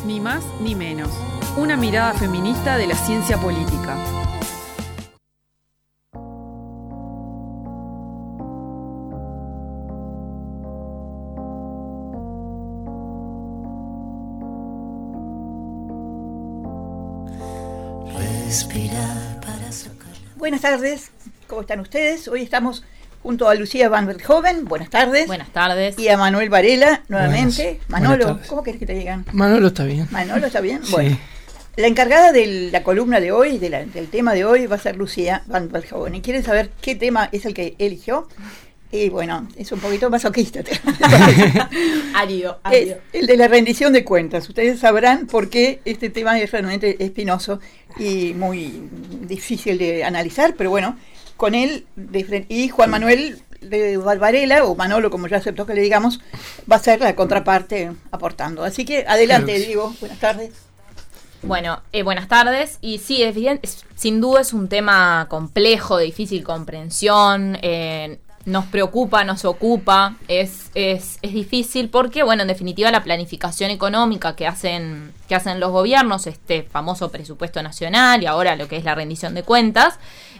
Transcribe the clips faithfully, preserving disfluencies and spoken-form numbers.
Ni más ni menos. Una mirada feminista de la ciencia política. Buenas tardes, ¿cómo están ustedes? Hoy estamos junto a Lucía Van Veldhoven, buenas tardes. Buenas tardes. Y a Manuel Varela, nuevamente. Buenas, Manolo, buenas ¿cómo querés que te digan? Manolo está bien. Manolo está bien. Sí. Bueno, la encargada de la columna de hoy, de la, del tema de hoy, va a ser Lucía Van Veldhoven. ¿Y quieren saber qué tema es el que eligió? Y bueno, es un poquito masoquista. Árido, Es el de la rendición de cuentas. Ustedes sabrán por qué este tema es realmente espinoso y muy difícil de analizar, pero bueno, con él de frente, y Juan Manuel de Varela, o Manolo, como ya aceptó que le digamos, va a ser la contraparte aportando. Así que adelante, Diego, buenas tardes. Bueno, eh, buenas tardes. Y sí, es bien, es, sin duda es un tema complejo, de difícil comprensión. Eh, nos preocupa, nos ocupa, es, es, es difícil porque, bueno, en definitiva la planificación económica que hacen, que hacen los gobiernos, este famoso presupuesto nacional y ahora lo que es la rendición de cuentas,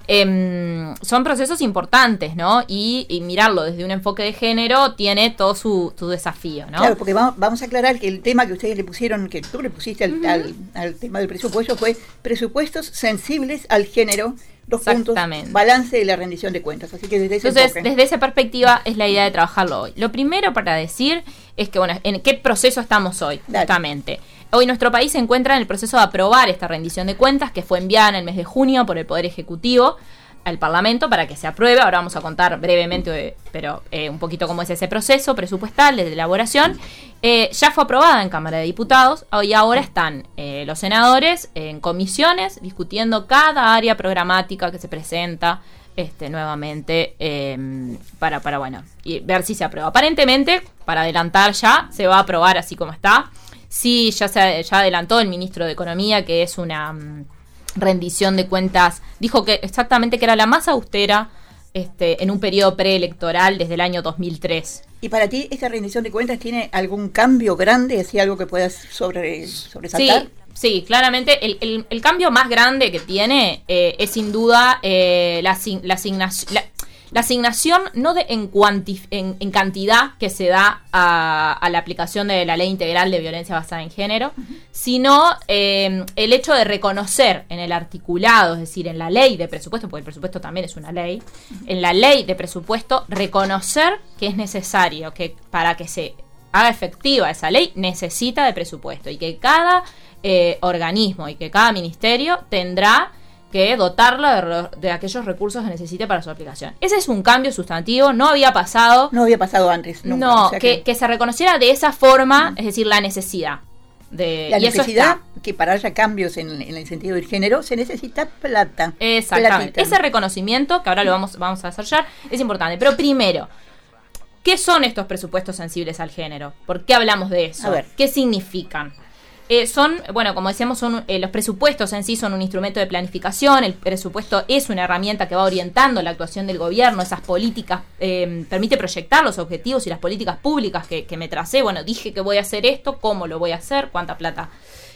eh, son procesos importantes, ¿no? Y, y mirarlo desde un enfoque de género tiene todo su, su desafío, ¿no? Claro, porque vamos, vamos a aclarar que el tema que ustedes le pusieron, que tú le pusiste al, uh-huh. al, al tema del presupuesto, fue presupuestos sensibles al género. Dos puntos, balance de la rendición de cuentas. Así que desde ese Entonces, enfoque. desde esa perspectiva es la idea de trabajarlo hoy. Lo primero para decir es que, bueno, ¿en qué proceso estamos hoy? Dale. Justamente. Hoy nuestro país se encuentra en el proceso de aprobar esta rendición de cuentas que fue enviada en el mes de junio por el Poder Ejecutivo al Parlamento para que se apruebe. Ahora vamos a contar brevemente, pero eh, un poquito cómo es ese proceso presupuestal de elaboración. Eh, ya fue aprobada en Cámara de Diputados y ahora están eh, los senadores en comisiones discutiendo cada área programática que se presenta este, nuevamente eh, para, para bueno, y ver si se aprueba. Aparentemente, para adelantar ya, se va a aprobar así como está. Sí, ya se ya adelantó el ministro de Economía que es una um, rendición de cuentas, dijo que exactamente que era la más austera este, en un periodo preelectoral desde el año dos mil tres. ¿Y para ti esta rendición de cuentas tiene algún cambio grande, así algo que puedas sobre, sobresaltar? Sí, sí, claramente el, el, el cambio más grande que tiene eh, es sin duda eh, la, la asignación... La, La asignación no de en, cuantif- en, en cantidad que se da a, a la aplicación de la Ley Integral de Violencia Basada en Género, uh-huh. sino eh, el hecho de reconocer en el articulado, es decir, en la ley de presupuesto, porque el presupuesto también es una ley, uh-huh. en la ley de presupuesto reconocer que es necesario que para que se haga efectiva esa ley necesita de presupuesto y que cada eh, organismo y que cada ministerio tendrá que dotarla de, de aquellos recursos que necesite para su aplicación. Ese es un cambio sustantivo, no había pasado. No había pasado antes. Nunca, no, o sea que, que... que se reconociera de esa forma, uh-huh. es decir, la necesidad. De, la y necesidad, eso que para haya cambios en, en el sentido del género, se necesita plata. Exactamente. Platita. Ese reconocimiento, que ahora lo vamos, vamos a desarrollar, es importante. Pero primero, ¿qué son estos presupuestos sensibles al género? ¿Por qué hablamos de eso? A ver. ¿Qué significan? Eh, son, bueno, como decíamos, son eh, los presupuestos en sí son un instrumento de planificación. El presupuesto es una herramienta que va orientando la actuación del gobierno, esas políticas, eh, permite proyectar los objetivos y las políticas públicas que, que me tracé. Bueno, dije que voy a hacer esto, cómo lo voy a hacer, cuánta plata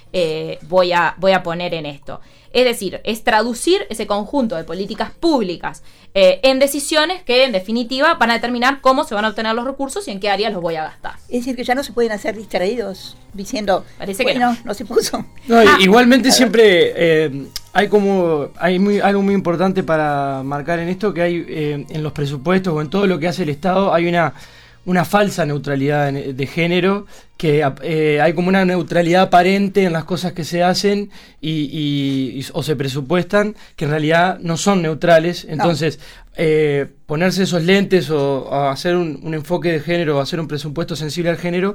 eh, voy a, voy a poner en esto. Es decir, es traducir ese conjunto de políticas públicas eh, en decisiones que, en definitiva, van a determinar cómo se van a obtener los recursos y en qué áreas los voy a gastar. Es decir, que ya no se pueden hacer distraídos diciendo, Parece bueno, que no. no se puso. No, Ah, igualmente siempre eh, hay como hay muy, algo muy importante para marcar en esto, que hay eh, en los presupuestos o en todo lo que hace el Estado hay una una falsa neutralidad de género, que eh, hay como una neutralidad aparente en las cosas que se hacen y, y, o se presupuestan, que en realidad no son neutrales. Entonces, no. eh, ponerse esos lentes o, o hacer un, un enfoque de género o hacer un presupuesto sensible al género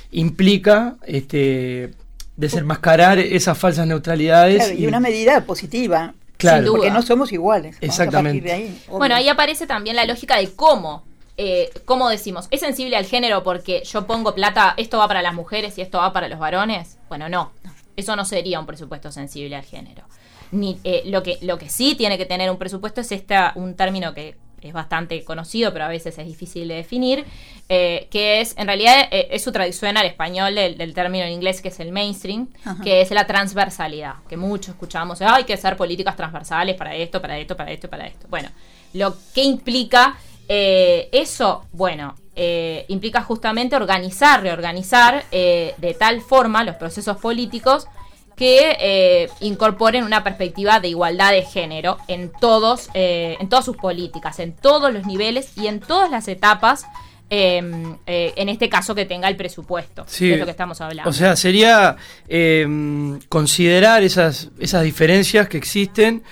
implica este, desenmascarar esas falsas neutralidades. Claro, y, y una medida positiva. Claro, porque no somos iguales. Exactamente. Vamos a partir de ahí, bueno, ahí aparece también la lógica de cómo. Eh, ¿Cómo decimos? ¿Es sensible al género porque yo pongo plata, esto va para las mujeres y esto va para los varones? Bueno, no, eso no sería un presupuesto sensible al género. Ni, eh, lo que lo que sí tiene que tener un presupuesto es esta, un término que es bastante conocido, pero a veces es difícil de definir, eh, que es, en realidad, eh, es su traducción al español del, del término en inglés, que es el mainstream, Ajá. que es la transversalidad, que mucho escuchamos, ah, hay que hacer políticas transversales para esto, para esto, para esto, para esto. Bueno, lo que implica eh, eso, bueno, eh, implica justamente organizar, reorganizar eh, de tal forma los procesos políticos que eh, incorporen una perspectiva de igualdad de género en todos, eh, en todas sus políticas, en todos los niveles y en todas las etapas, eh, eh, en este caso que tenga el presupuesto, sí, que es lo que estamos hablando. O sea, sería eh, considerar esas, esas diferencias que existen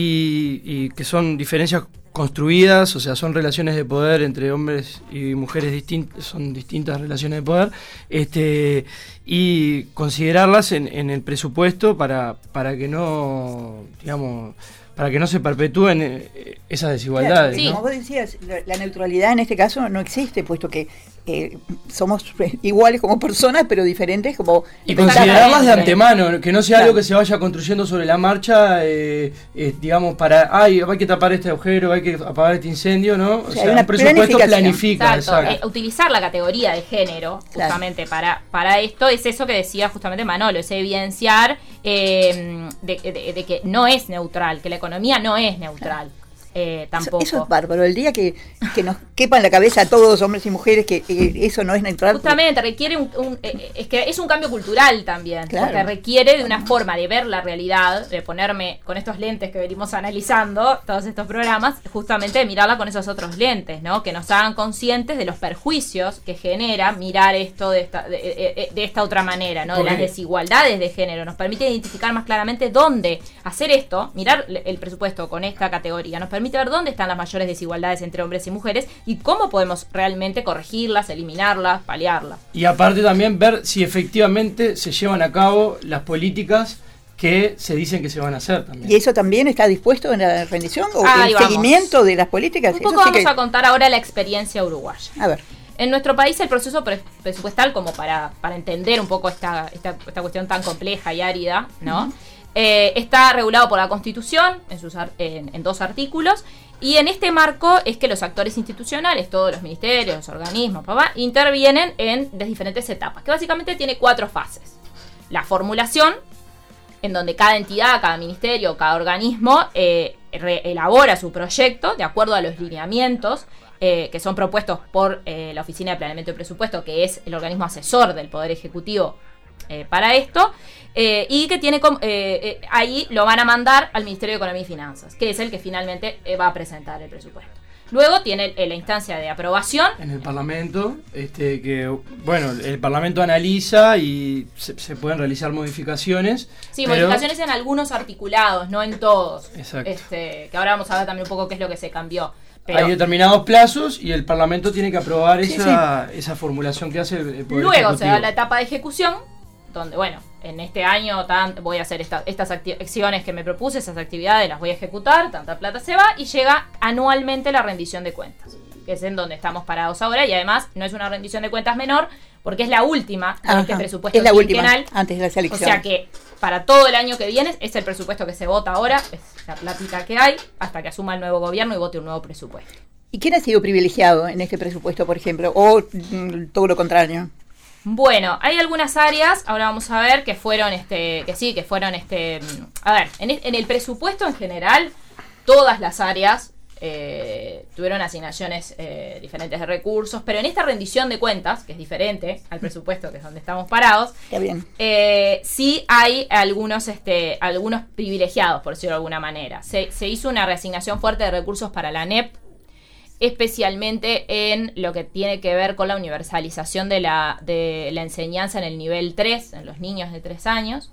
y, y que son diferencias construidas, o sea, son relaciones de poder entre hombres y mujeres distintas, son distintas relaciones de poder, este, y considerarlas en, en el presupuesto para, para que no, digamos, para que no se perpetúen esas desigualdades. Claro, sí. ¿no? Como vos decías, la, la neutralidad en este caso no existe, puesto que eh, somos iguales como personas, pero diferentes como... Y considerarlas de antemano, que no sea claro. algo que se vaya construyendo sobre la marcha, eh, eh, digamos, para, ay, hay que tapar este agujero, hay que apagar este incendio, ¿no? O, o sea, sea un presupuesto planifica. Exacto. Exacto. Eh, utilizar la categoría de género, justamente claro. para, para esto, es eso que decía justamente Manolo, es evidenciar eh, de, de, de que no es neutral, que la economía no es neutral. Claro. Eh, tampoco. Eso, eso es bárbaro. El día que, que nos quepa en la cabeza a todos, hombres y mujeres, que eh, eso no es neutral. Justamente, requiere un, un eh, es que es un cambio cultural también, claro. porque requiere de una forma de ver la realidad, de ponerme con estos lentes que venimos analizando todos estos programas, justamente de mirarla con esos otros lentes, ¿no? Que nos hagan conscientes de los perjuicios que genera mirar esto de esta, de, de, de esta otra manera, ¿no? De las desigualdades de género. Nos permite identificar más claramente dónde hacer esto, mirar el presupuesto con esta categoría, nos permite ver dónde están las mayores desigualdades entre hombres y mujeres y cómo podemos realmente corregirlas, eliminarlas, paliarlas. Y aparte también ver si efectivamente se llevan a cabo las políticas que se dicen que se van a hacer también. ¿Y eso también está dispuesto en la rendición o ah, el vamos. seguimiento de las políticas? Un poco eso sí vamos que... a contar ahora la experiencia uruguaya. A ver. En nuestro país el proceso presupuestal, como para, para entender un poco esta, esta, esta cuestión tan compleja y árida, ¿no? Uh-huh. Eh, está regulado por la Constitución en, sus, en, en dos artículos y en este marco es que los actores institucionales, todos los ministerios, los organismos, papá, intervienen en las diferentes etapas, que básicamente tiene cuatro fases. La formulación, en donde cada entidad, cada ministerio, cada organismo eh, re- elabora su proyecto de acuerdo a los lineamientos eh, que son propuestos por eh, la Oficina de Planeamiento y Presupuesto, que es el organismo asesor del Poder Ejecutivo Eh, para esto, eh, y que tiene eh, eh, ahí lo van a mandar al Ministerio de Economía y Finanzas, que es el que finalmente eh, va a presentar el presupuesto. Luego tiene eh, la instancia de aprobación en el Parlamento, este que bueno, el Parlamento analiza y se, se pueden realizar modificaciones. Sí, pero... modificaciones en algunos articulados, no en todos. Exacto. Este, que ahora vamos a ver también un poco qué es lo que se cambió. Pero hay determinados plazos y el Parlamento tiene que aprobar sí, esa, sí. esa formulación que hace el Poder Luego Ejecutivo. Se da la etapa de ejecución, donde, bueno, en este año tan, voy a hacer esta, estas acciones que me propuse, esas actividades las voy a ejecutar, tanta plata se va, y llega anualmente la rendición de cuentas, que es en donde estamos parados ahora, y además no es una rendición de cuentas menor, porque es la última de este presupuesto es la quinquenal, última, antes de las elecciones. O sea que para todo el año que viene es el presupuesto que se vota ahora, es la platita que hay, hasta que asuma el nuevo gobierno y vote un nuevo presupuesto. ¿Y quién ha sido privilegiado en este presupuesto, por ejemplo, o mm, todo lo contrario? Bueno, hay algunas áreas, ahora vamos a ver, que fueron, este, que sí, que fueron, este, a ver, en, en el presupuesto en general, todas las áreas eh, tuvieron asignaciones eh, diferentes de recursos, pero en esta rendición de cuentas, que es diferente al presupuesto, que es donde estamos parados, Está bien. Eh, sí hay algunos, este, algunos privilegiados, por decirlo de alguna manera. Se, se hizo una reasignación fuerte de recursos para la ANEP, especialmente en lo que tiene que ver con la universalización de la, de la enseñanza en el nivel tres, en los niños de tres años.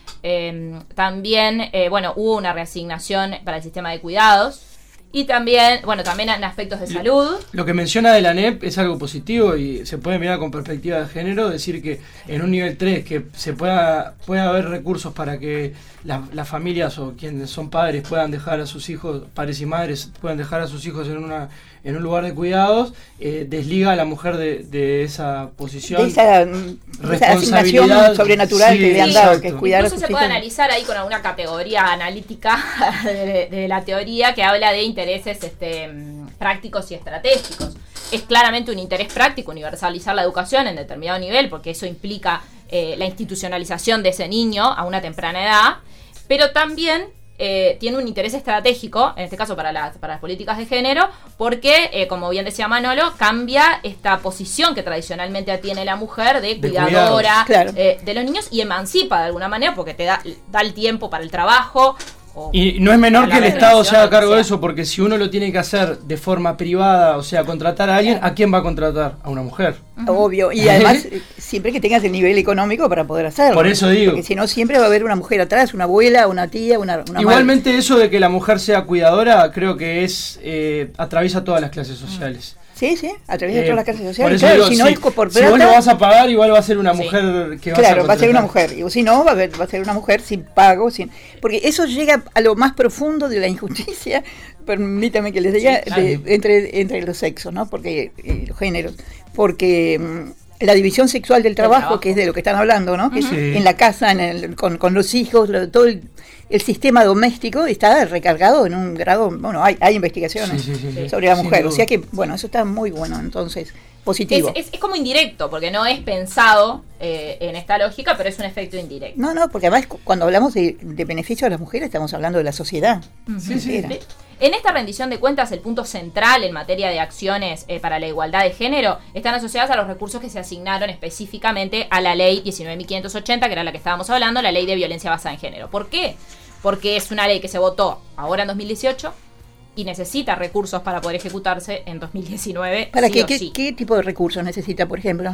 Eh, también, eh, bueno, hubo una reasignación para el sistema de cuidados. Y también, bueno, también en aspectos de salud. Lo que menciona de la ANEP es algo positivo y se puede mirar con perspectiva de género, decir que en un nivel tres que se pueda, pueda haber recursos para que la, las familias o quienes son padres puedan dejar a sus hijos, padres y madres, puedan dejar a sus hijos en una en un lugar de cuidados, eh, desliga a la mujer de, de esa posición. De esa, de esa asignación sobrenatural sí, que le han dado, exacto. que es cuidar Incluso a se puede analizar ahí con alguna categoría analítica de, de la teoría que habla de intereses este, prácticos y estratégicos. Es claramente un interés práctico universalizar la educación en determinado nivel, porque eso implica eh, la institucionalización de ese niño a una temprana edad, pero también eh, tiene un interés estratégico, en este caso para, la, para las políticas de género, porque, eh, como bien decía Manolo, cambia esta posición que tradicionalmente tiene la mujer de cuidadora de, claro. eh, de los niños y emancipa de alguna manera, porque te da, da el tiempo para el trabajo. Y no es menor que el Estado se haga cargo de eso, porque si uno lo tiene que hacer de forma privada, o sea, contratar a alguien, ¿a quién va a contratar? A una mujer. Obvio, y además siempre que tengas el nivel económico para poder hacerlo. Por eso digo. Porque si no, siempre va a haber una mujer atrás, una abuela, una tía, una, una Igualmente madre. Eso de que la mujer sea cuidadora, creo que es eh, atraviesa todas las clases sociales. Sí, sí, a través de eh, todas las clases sociales. Claro, digo, si no si, es por plata, si vos lo vas a pagar, igual va a ser una mujer sí. que va claro, a va a ser una mujer. Y si no, va a, ver, va a ser una mujer sin pago. sin Porque eso llega a lo más profundo de la injusticia, permítame que les diga, sí, claro. de, entre, entre los sexos, ¿no? Porque eh, los géneros. Porque mmm, la división sexual del trabajo, trabajo, que es de lo que están hablando, ¿no? Que uh-huh. es en la casa, en el, con, con los hijos, lo, todo el... el sistema doméstico está recargado en un grado, bueno, hay, hay investigaciones sí, sí, sí, sobre la mujer, o sea que, bueno, eso está muy bueno, entonces, positivo. Es, es, es como indirecto, porque no es pensado eh, en esta lógica, pero es un efecto indirecto. No, no, porque además cuando hablamos de, de beneficio a las mujeres, estamos hablando de la sociedad. Uh-huh. Sí, sí. En esta rendición de cuentas, el punto central en materia de acciones eh, para la igualdad de género están asociadas a los recursos que se asignaron específicamente a la ley diecinueve mil quinientos ochenta, que era la que estábamos hablando, la ley de violencia basada en género. ¿Por qué? Porque es una ley que se votó ahora en dos mil dieciocho y necesita recursos para poder ejecutarse en dos mil diecinueve. ¿Para sí qué, o qué, sí. qué tipo de recursos necesita, por ejemplo?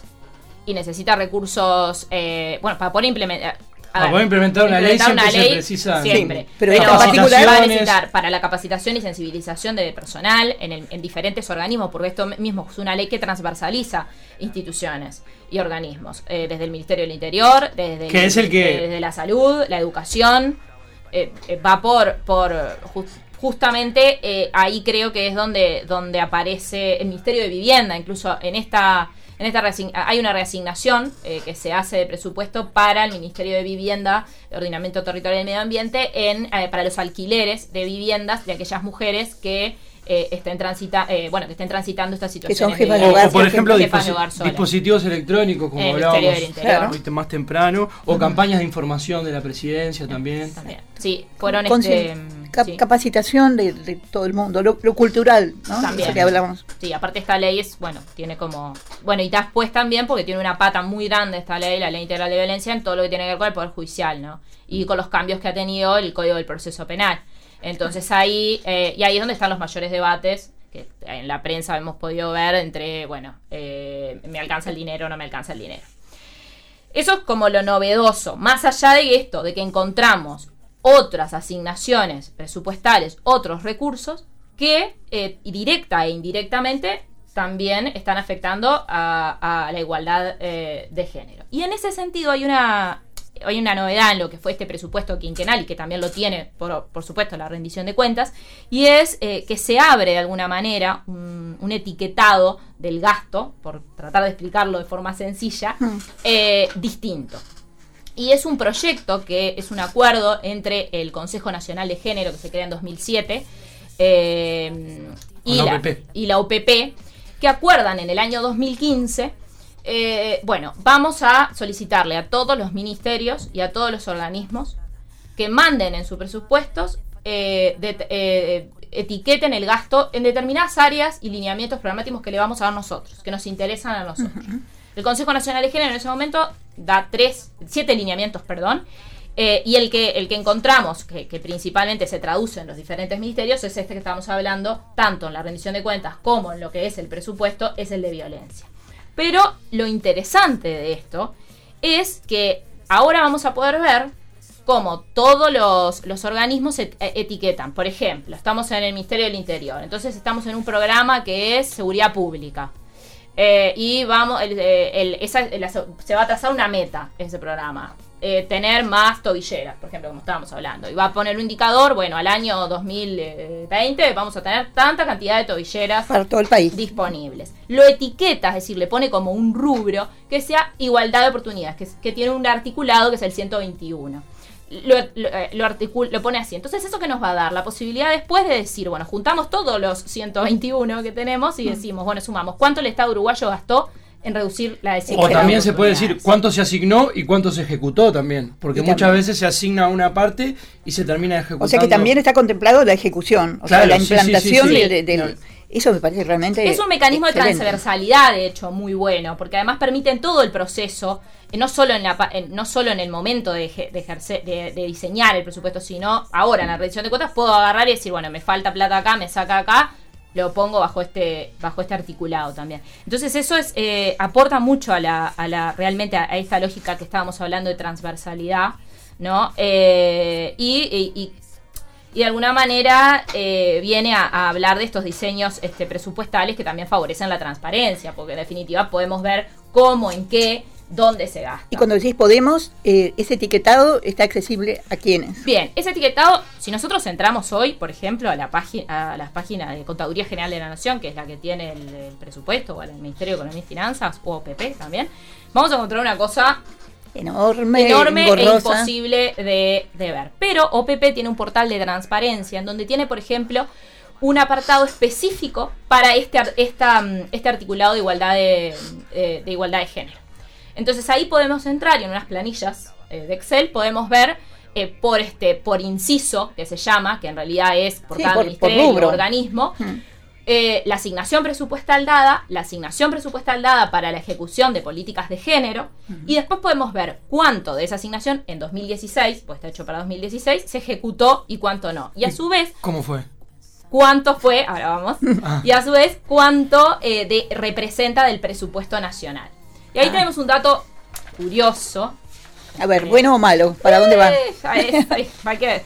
Y necesita recursos, eh, bueno, para poder implementar... Para poder implementar una ley siempre se precisa. Siempre. Sí, pero, pero en particular va a necesitar para la capacitación y sensibilización de personal en, el, en diferentes organismos, porque esto mismo es una ley que transversaliza instituciones y organismos, eh, desde el Ministerio del Interior, desde, el, es el que... eh, desde la salud, la educación, eh, eh, va por, por just, justamente eh, ahí creo que es donde, donde aparece el Ministerio de Vivienda, incluso en esta... En esta hay una reasignación eh, que se hace de presupuesto para el Ministerio de Vivienda, Ordenamiento Territorial y Medio Ambiente, en, eh, para los alquileres de viviendas de aquellas mujeres que eh, estén transita, eh, bueno, que estén transitando estas situaciones. Que son de, de hogar, o, por ejemplo, dispos- dispos- dispositivos electrónicos, como el hablábamos claro. más temprano, o uh-huh. campañas de información de la presidencia también. también. Sí, fueron Con este, cap- sí. capacitación de, de todo el mundo, lo, lo cultural, ¿no? También. Eso que hablamos. Sí, aparte esta ley es, bueno, tiene como... Bueno, y después también, porque tiene una pata muy grande esta ley, la Ley Integral de Violencia, en todo lo que tiene que ver con el Poder Judicial, ¿no? Y con los cambios que ha tenido el Código del Proceso Penal. Entonces ahí, eh, y ahí es donde están los mayores debates, que en la prensa hemos podido ver entre, bueno, eh, me alcanza el dinero o no me alcanza el dinero. Eso es como lo novedoso, más allá de esto, de que encontramos otras asignaciones presupuestales, otros recursos que eh, directa e indirectamente también están afectando a, a la igualdad eh, de género. Y en ese sentido hay una, hay una novedad en lo que fue este presupuesto quinquenal y que también lo tiene, por, por supuesto, la rendición de cuentas, y es eh, que se abre de alguna manera un, un etiquetado del gasto, por tratar de explicarlo de forma sencilla, eh, distinto. Y es un proyecto que es un acuerdo entre el Consejo Nacional de Género, que se crea en dos mil siete, eh, y, la, y la O P P, que acuerdan en el año dos mil quince, eh, bueno, vamos a solicitarle a todos los ministerios y a todos los organismos que manden en sus presupuestos, eh, de, eh, etiqueten el gasto en determinadas áreas y lineamientos programáticos que le vamos a dar nosotros, que nos interesan a nosotros. Uh-huh. El Consejo Nacional de Género en ese momento da tres, siete lineamientos, perdón, eh, y el que el que encontramos, que, que principalmente se traduce en los diferentes ministerios, es este que estamos hablando, tanto en la rendición de cuentas como en lo que es el presupuesto, es el de violencia. Pero lo interesante de esto es que ahora vamos a poder ver cómo todos los, los organismos et- etiquetan. Por ejemplo, estamos en el Ministerio del Interior, entonces estamos en un programa que es seguridad pública. Eh, y vamos, el, el, esa, el, se va a trazar una meta ese programa. eh, tener más tobilleras, por ejemplo, como estábamos hablando. Y va a poner un indicador, bueno, al año dos mil veinte vamos a tener tanta cantidad de tobilleras para todo el país disponibles. Lo etiqueta, es decir, le pone como un rubro que sea igualdad de oportunidades, que, que tiene un articulado que es el ciento veintiuno. Lo, lo, lo, articul- lo pone así. Entonces, ¿eso que nos va a dar? La posibilidad después de decir, bueno, juntamos todos los ciento veintiuno que tenemos y decimos, bueno, sumamos, ¿cuánto el Estado uruguayo gastó en reducir la desigualdad? O también se puede decir cuánto se asignó y cuánto se ejecutó también, porque muchas también. veces se asigna una parte y se termina ejecutando. O sea que también está contemplado la ejecución, o claro, sea, la implantación sí, sí, sí, de, de, de, no. Eso me parece realmente es un mecanismo excelente. De transversalidad, de hecho, muy bueno, porque además permiten todo el proceso, eh, no solo en la eh, no solo en el momento de, de ejercer, de, de diseñar el presupuesto, sino ahora en la rendición de cuentas puedo agarrar y decir, bueno, me falta plata acá, me saca acá, lo pongo bajo este bajo este articulado también. Entonces eso es eh, aporta mucho a la a la realmente a, a esta lógica que estábamos hablando de transversalidad, ¿no? Eh, y, y, y Y de alguna manera eh, viene a, a hablar de estos diseños este, presupuestales que también favorecen la transparencia, porque en definitiva podemos ver cómo, en qué, dónde se gasta. Y cuando decís podemos, eh, ese etiquetado está accesible a quiénes. Bien, ese etiquetado, si nosotros entramos hoy, por ejemplo, a la página a la página de Contaduría General de la Nación, que es la que tiene el, el presupuesto, o al Ministerio de Economía y Finanzas, o O P P también, vamos a encontrar una cosa enorme, enorme borrosa. e imposible de, de ver. Pero O P P tiene un portal de transparencia en donde tiene, por ejemplo, un apartado específico para este, esta, este articulado de igualdad de, de, de igualdad de género. Entonces ahí podemos entrar y en unas planillas eh, de Excel podemos ver eh, por este por inciso, que se llama, que en realidad es por sí, cada por, ministerio por o organismo, hmm. Eh, la asignación presupuestal dada, la asignación presupuestal dada para la ejecución de políticas de género, uh-huh. y después podemos ver cuánto de esa asignación en dos mil dieciséis, pues está hecho para dos mil dieciséis, se ejecutó y cuánto no. Y a su vez... ¿Cómo fue? ¿Cuánto fue? Ahora vamos. Ah. Y a su vez, cuánto eh, de, representa del presupuesto nacional. Y ahí ah. tenemos un dato curioso. A ver, eh, ¿bueno o malo? ¿Para eh, dónde va? Ahí, ahí, va que ver.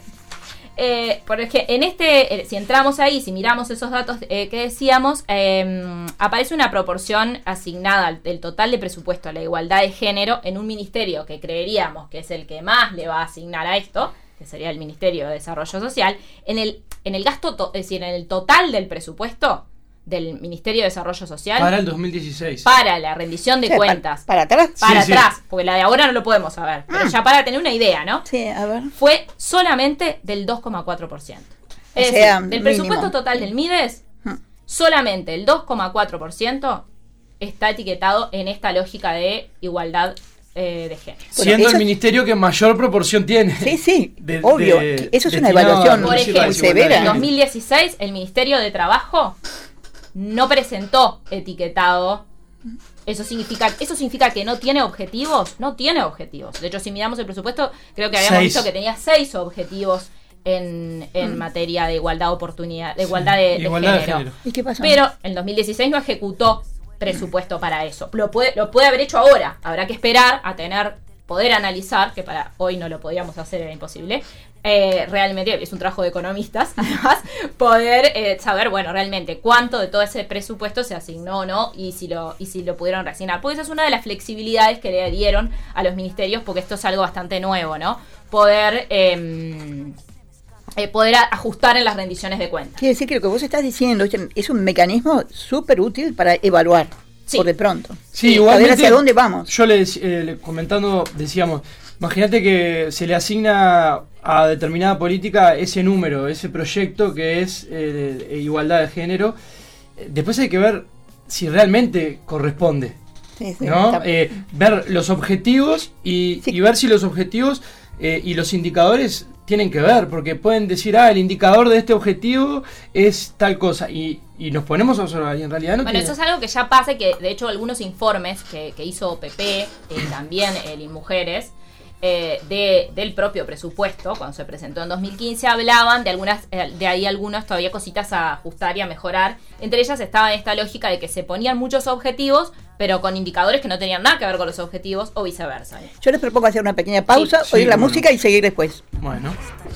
Eh, porque en este, eh, si entramos ahí, si miramos esos datos eh, que decíamos, eh, aparece una proporción asignada del total de presupuesto a la igualdad de género en un ministerio que creeríamos que es el que más le va a asignar a esto, que sería el Ministerio de Desarrollo Social, en el, en el gasto, to- es decir, en el total del presupuesto del Ministerio de Desarrollo Social. Para el dos mil dieciséis. Para la rendición de sí, cuentas. Para, para atrás. Para sí, atrás, sí. porque la de ahora no lo podemos saber. Pero ah. ya para tener una idea, ¿no? Sí, a ver. Fue solamente del dos coma cuatro por ciento. Es o sea, decir, del mínimo. presupuesto total del MIDES, hmm. solamente el dos coma cuatro por ciento está etiquetado en esta lógica de igualdad eh, de género. Siendo bueno, el ministerio que mayor proporción tiene. Sí, sí, de, obvio. De, eso es una evaluación por ejemplo, muy severa. En dos mil dieciséis, el Ministerio de Trabajo no presentó etiquetado. Eso significa, eso significa que no tiene objetivos. No tiene objetivos. De hecho, si miramos el presupuesto, creo que habíamos seis. visto que tenía seis objetivos en, en mm. materia de igualdad de oportunidad, de igualdad, sí. de, de, igualdad género. de género. ¿Y qué pasó? Pero en dos mil dieciséis no ejecutó presupuesto para eso. Lo puede, lo puede haber hecho ahora. Habrá que esperar a tener, poder analizar, que para hoy no lo podíamos hacer, era imposible. Eh, realmente es un trabajo de economistas, además, poder eh, saber, bueno, realmente cuánto de todo ese presupuesto se asignó o no, y si lo y si lo pudieron reasignar. Porque esa es una de las flexibilidades que le dieron a los ministerios, porque esto es algo bastante nuevo, ¿no? Poder eh, eh, poder ajustar en las rendiciones de cuentas. Quiere decir que lo que vos estás diciendo es un mecanismo súper útil para evaluar, sí. por de pronto. Sí, igualmente, a ver hacia dónde vamos. Yo le, eh, le comentando, decíamos, imagínate que se le asigna a determinada política ese número, ese proyecto que es eh, de igualdad de género. Después hay que ver si realmente corresponde, sí, sí, ¿no? Eh, ver los objetivos y, sí. y ver si los objetivos eh, y los indicadores tienen que ver, porque pueden decir, ah, el indicador de este objetivo es tal cosa, y, y nos ponemos a observar, y en realidad no Bueno, tiene... eso es algo que ya pasa, que de hecho algunos informes que, que hizo O P P, eh, también el InMujeres, Eh, de, del propio presupuesto, cuando se presentó en dos mil quince, hablaban de algunas, eh, de ahí algunas todavía cositas a ajustar y a mejorar. Entre ellas estaba esta lógica de que se ponían muchos objetivos, pero con indicadores que no tenían nada que ver con los objetivos, o viceversa. Yo les propongo hacer una pequeña pausa, sí, oír sí, la bueno. música y seguir después. Bueno.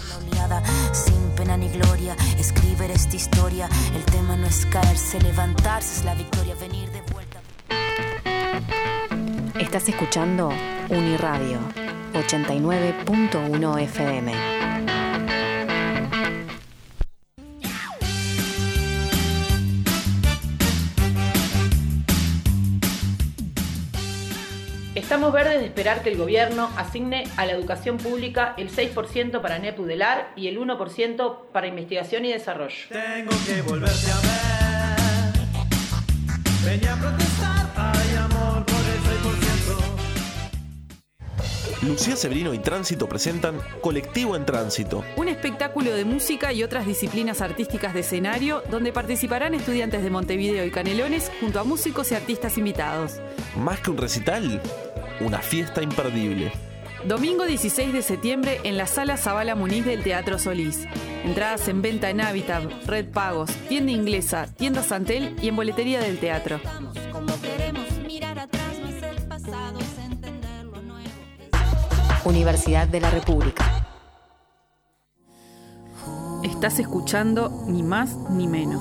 Sin pena ni gloria, escribir esta historia. El tema no es caerse, levantarse, es la victoria, venir de vuelta. Estás escuchando Uniradio. ochenta y nueve punto uno F M. Estamos verdes de esperar que el gobierno asigne a la educación pública el seis por ciento para Nepudelar y el uno por ciento para investigación y desarrollo. Tengo que volverte a ver. Venía a protestar, hay amor por el seis por ciento. Lucía Severino y Tránsito presentan Colectivo en Tránsito. Un espectáculo de música y otras disciplinas artísticas de escenario donde participarán estudiantes de Montevideo y Canelones junto a músicos y artistas invitados. Más que un recital, una fiesta imperdible. Domingo dieciséis de septiembre en la Sala Zabala Muniz del Teatro Solís. Entradas en venta en Habitat, Red Pagos, Tienda Inglesa, Tienda Santel y en boletería del teatro. Universidad de la República. Estás escuchando Ni Más Ni Menos.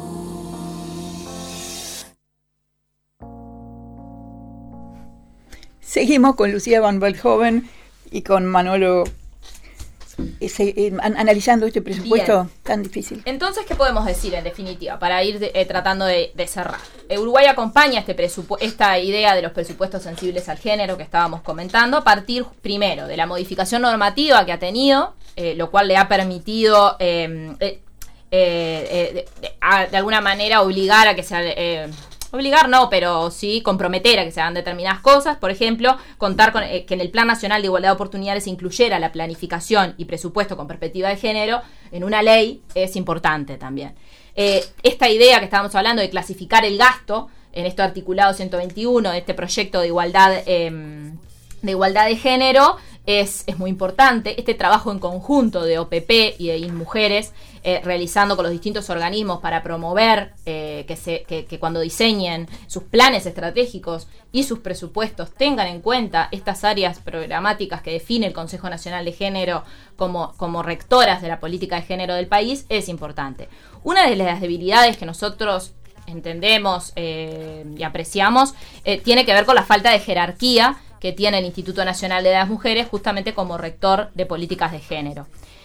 Seguimos con Lucía van Veldhoven y con Manolo ese, eh, an- analizando este presupuesto Bien. tan difícil. Entonces, ¿qué podemos decir en definitiva para ir de, eh, tratando de, de cerrar? Eh, Uruguay acompaña este presupu- esta idea de los presupuestos sensibles al género que estábamos comentando a partir, primero, de la modificación normativa que ha tenido, eh, lo cual le ha permitido eh, eh, eh, de, de, a, de alguna manera obligar a que se... Eh, Obligar no, pero sí comprometer a que se hagan determinadas cosas. Por ejemplo, contar con eh, que en el Plan Nacional de Igualdad de Oportunidades se incluyera la planificación y presupuesto con perspectiva de género en una ley es importante también. Eh, esta idea que estábamos hablando de clasificar el gasto en este articulado ciento veintiuno, de este proyecto de igualdad, eh, de igualdad de género, es, es muy importante. Este trabajo en conjunto de O P P y de INMujeres, Eh, realizando con los distintos organismos para promover eh, que, se, que, que cuando diseñen sus planes estratégicos y sus presupuestos tengan en cuenta estas áreas programáticas que define el Consejo Nacional de Género como, como rectoras de la política de género del país, es importante. Una de las debilidades que nosotros entendemos eh, y apreciamos eh, tiene que ver con la falta de jerarquía que tiene el Instituto Nacional de las Mujeres justamente como rector de políticas de género.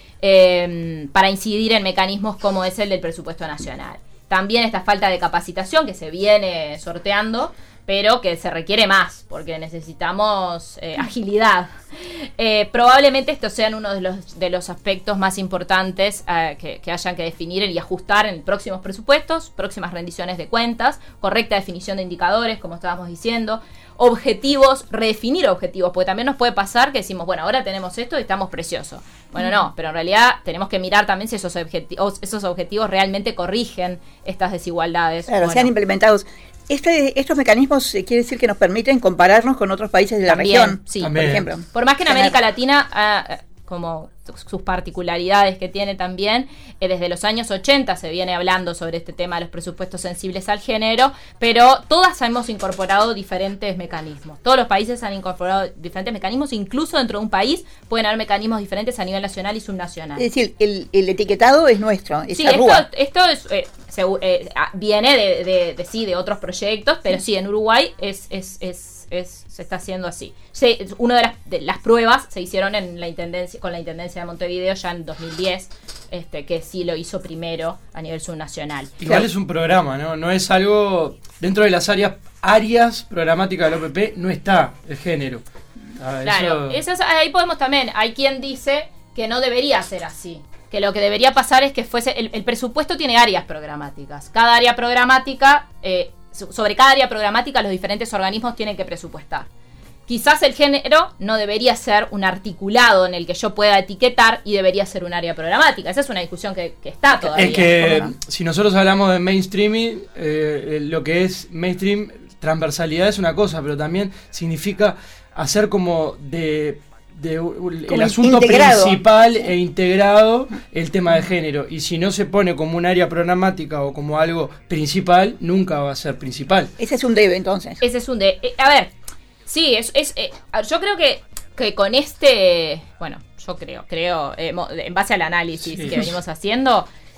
Eh, para incidir en mecanismos como es el del presupuesto nacional. También esta falta de capacitación que se viene sorteando, pero que se requiere más, porque necesitamos eh, agilidad. Eh, probablemente estos sean uno de los, de los aspectos más importantes eh, que, que hayan que definir y ajustar en próximos presupuestos, próximas rendiciones de cuentas, correcta definición de indicadores, como estábamos diciendo, objetivos, redefinir objetivos, porque también nos puede pasar que decimos, bueno, ahora tenemos esto y estamos preciosos. Bueno, no, pero en realidad tenemos que mirar también si esos objetivos, esos objetivos realmente corrigen estas desigualdades. Claro, bueno, sean implementados. Este, estos mecanismos eh, quiere decir que nos permiten compararnos con otros países de la También, región, sí. por También. ejemplo. Por más que en Tener- América Latina, ah, como sus particularidades que tiene también, eh, desde los años ochenta se viene hablando sobre este tema de los presupuestos sensibles al género, pero todas hemos incorporado diferentes mecanismos. Todos los países han incorporado diferentes mecanismos, incluso dentro de un país pueden haber mecanismos diferentes a nivel nacional y subnacional. Es decir, el, el etiquetado es nuestro, es Sí, esto, Arrúa. esto es, eh, se- eh, ah, viene de, de, de, sí, de otros proyectos, pero sí, en Uruguay es, es, es, es, se está haciendo así. Sí, una de las, de las pruebas se hicieron en la intendencia, con la Intendencia de Montevideo ya en dos mil diez, este, que sí lo hizo primero a nivel subnacional. Igual es un programa, ¿no? No es algo... Dentro de las áreas áreas programáticas del O P P no está el género. Ah, Claro, eso- eso es- ahí podemos también, hay quien dice que no debería ser así, que lo que debería pasar es que fuese, el, el presupuesto tiene áreas programáticas, cada área programática, eh, so- sobre cada área programática los diferentes organismos tienen que presupuestar. Quizás el género no debería ser un articulado en el que yo pueda etiquetar y debería ser un área programática. Esa es una discusión que, que está todavía. Es que ¿cómo no? si nosotros hablamos de mainstreaming, eh, lo que es mainstream, transversalidad es una cosa, pero también significa hacer como de, de u- el Como asunto integrado. principal e integrado el tema de género. Y si no se pone como un área programática o como algo principal, nunca va a ser principal. Ese es un debe, entonces. Ese es un de... eh, a ver, sí, es, es eh, a ver, yo creo que, que con este... Bueno, yo creo, creo, eh, mo- en base al análisis Sí. que venimos haciendo,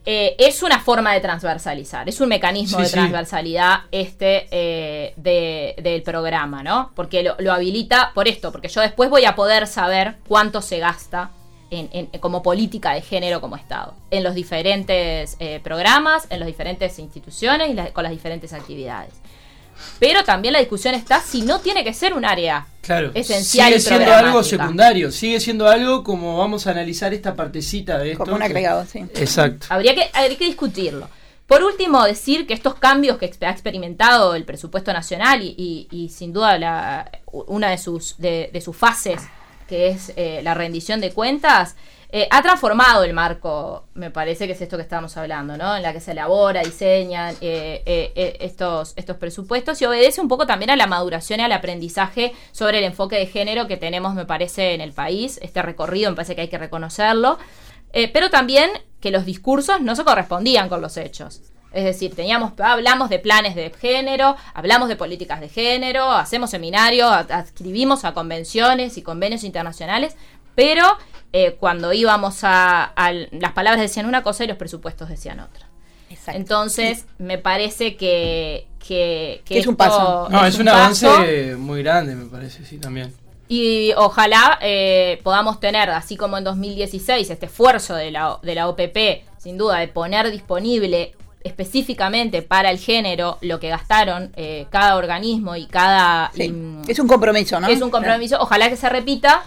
eh, es una forma de transversalizar, es un mecanismo Sí, de sí. transversalidad este eh, de, del programa, ¿no? Porque lo, lo habilita por esto, porque yo después voy a poder saber cuánto se gasta en, en, como política de género como Estado, en los diferentes eh, programas, en las diferentes instituciones y la, con las diferentes actividades. Pero también la discusión está si no tiene que ser un área Claro, esencial sigue y siendo programática. algo secundario, sigue siendo algo como vamos a analizar esta partecita de esto. Como un que- agregado, sí. Exacto. Habría que, habría que discutirlo. Por último, decir que estos cambios que ha experimentado el presupuesto nacional y, y, y sin duda la, una de sus, de, de sus fases, que es eh, la rendición de cuentas, eh, ha transformado el marco, me parece que es esto que estamos hablando, ¿no? En la que se elabora, diseñan eh, eh, eh, estos, estos presupuestos, y obedece un poco también a la maduración y al aprendizaje sobre el enfoque de género que tenemos, me parece, en el país. Este recorrido me parece que hay que reconocerlo, eh, pero también que los discursos no se correspondían con los hechos. Es decir, teníamos, hablamos de planes de género, hablamos de políticas de género, hacemos seminarios, adscribimos a convenciones y convenios internacionales, pero eh, cuando íbamos a, a... las palabras decían una cosa y los presupuestos decían otra. Exacto. Entonces, me parece que... que, que Que es un esto paso. No, es, un paso. avance muy grande, me parece, sí, también. Y ojalá eh, podamos tener, así como en dos mil dieciséis, este esfuerzo de la, de la O P P, sin duda, de poner disponible específicamente para el género lo que gastaron eh, cada organismo y cada... Sí. y, Es un compromiso, ¿no? es un compromiso, ojalá que se repita,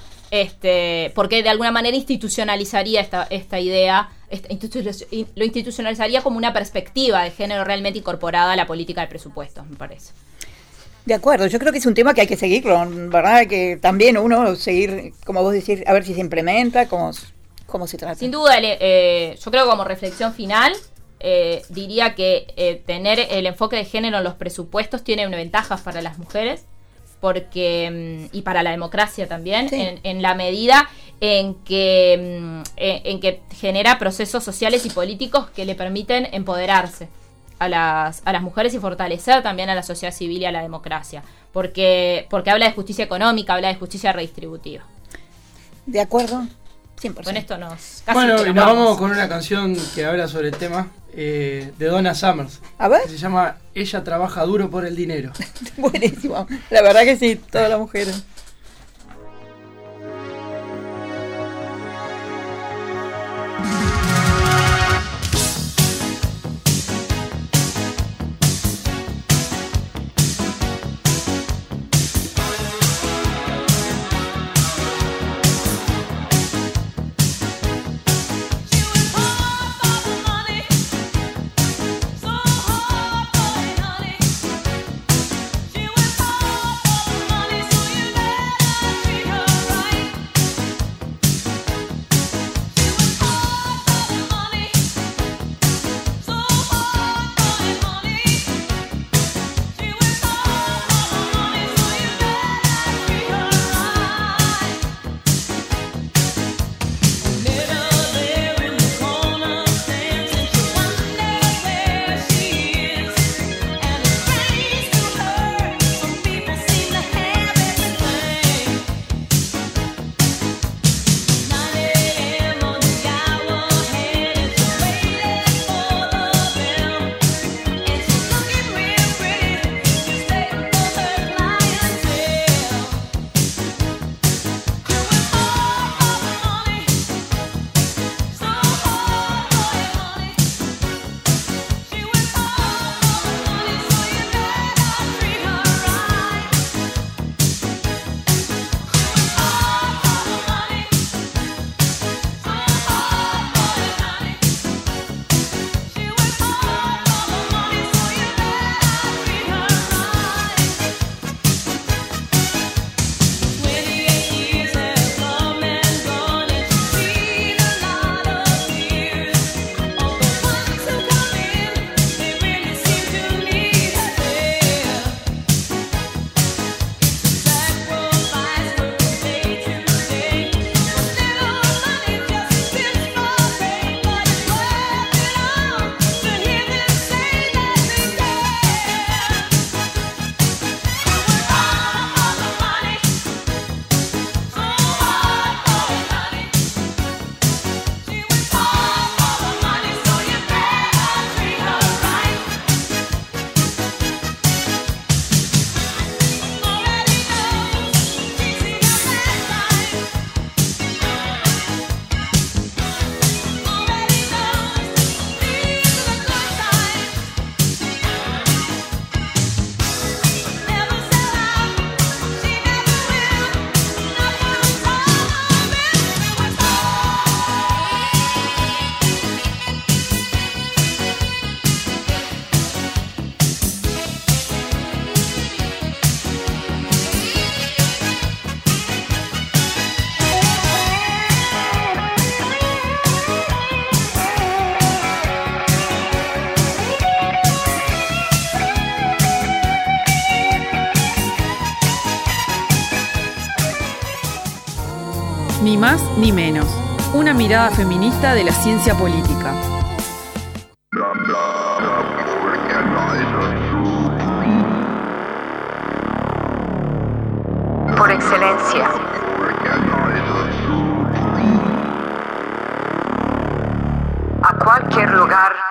este porque de alguna manera institucionalizaría esta, esta idea, esta institu- lo institucionalizaría como una perspectiva de género realmente incorporada a la política de presupuestos, me parece. De acuerdo, yo creo que es un tema que hay que seguirlo, ¿verdad? Que también uno seguir, como vos decís, a ver si se implementa, cómo, cómo se trata. Sin duda, el, eh, yo creo que como reflexión final, eh, diría que eh, tener el enfoque de género en los presupuestos tiene una ventaja para las mujeres, porque mm, y para la democracia también, Sí. en, en la medida en que, mm, en, en que genera procesos sociales y políticos que le permiten empoderarse a las, a las mujeres y fortalecer también a la sociedad civil y a la democracia, porque, porque habla de justicia económica, habla de justicia redistributiva. ¿De acuerdo? cien por ciento. Con esto nos... casi Bueno, que y nos vamos con una canción que habla sobre el tema eh, de Donna Summers. A ver. Que se llama Ella trabaja duro por el dinero. Buenísimo. La verdad que sí, todas las mujeres. She was hard for the money, so you let Ni más ni menos. Una mirada feminista de la ciencia política. Por excelencia. A cualquier lugar